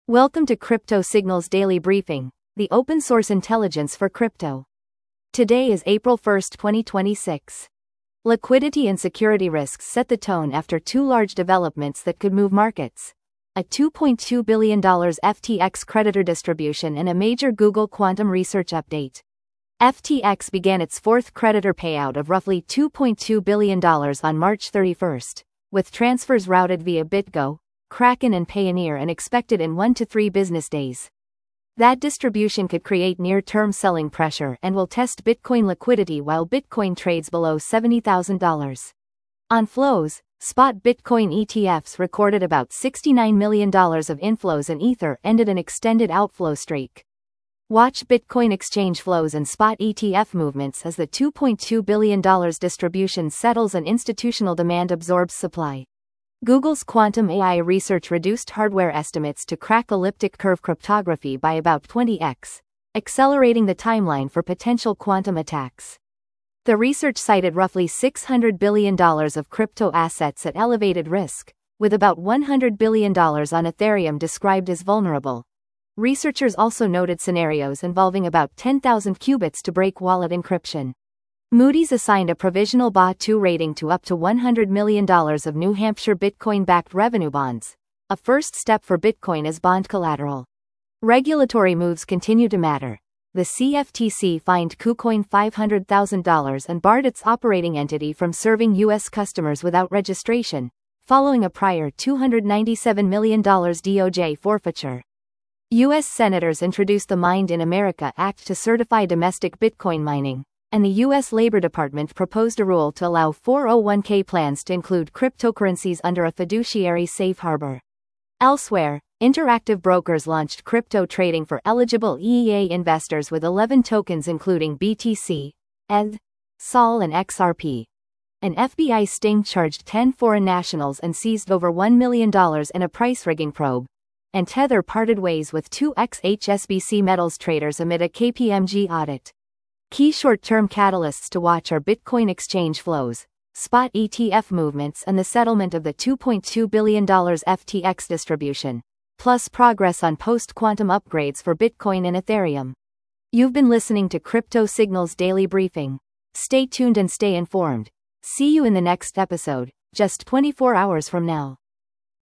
Welcome to Crypto Signals Daily Briefing, the open source intelligence for crypto. Today is April 1, 2026. Liquidity and security risks set the tone after two large developments that could move markets: a $2.2 billion FTX creditor distribution and a major Google quantum research update. FTX began its fourth creditor payout of roughly $2.2 billion on March 31, with transfers routed via BitGo, Kraken and Payoneer and expected in 1 to 3 business days. That distribution could create near-term selling pressure and will test Bitcoin liquidity while Bitcoin trades below $70,000. On flows, spot Bitcoin ETFs recorded about $69 million of inflows and Ether ended an extended outflow streak. Watch Bitcoin exchange flows and spot ETF movements as the $2.2 billion distribution settles and institutional demand absorbs supply. Google's quantum AI research reduced hardware estimates to crack elliptic curve cryptography by about 20x, accelerating the timeline for potential quantum attacks. The research cited roughly $600 billion of crypto assets at elevated risk, with about $100 billion on Ethereum described as vulnerable. Researchers also noted scenarios involving about 10,000 qubits to break wallet encryption. Moody's assigned a provisional BA2 rating to up to $100 million of New Hampshire Bitcoin-backed revenue bonds, a first step for Bitcoin as bond collateral. Regulatory moves continue to matter. The CFTC fined KuCoin $500,000 and barred its operating entity from serving U.S. customers without registration, following a prior $297 million DOJ forfeiture. U.S. senators introduced the Mined in America Act to certify domestic Bitcoin mining, and the U.S. Labor Department proposed a rule to allow 401k plans to include cryptocurrencies under a fiduciary safe harbor. Elsewhere, Interactive Brokers launched crypto trading for eligible EEA investors with 11 tokens including BTC, ETH, SOL and XRP. An FBI sting charged 10 foreign nationals and seized over $1 million in a price rigging probe. And Tether parted ways with two ex-HSBC metals traders amid a KPMG audit. Key short-term catalysts to watch are Bitcoin exchange flows, spot ETF movements and the settlement of the $2.2 billion FTX distribution, plus progress on post-quantum upgrades for Bitcoin and Ethereum. You've been listening to Crypto Signals Daily Briefing. Stay tuned and stay informed. See you in the next episode, just 24 hours from now.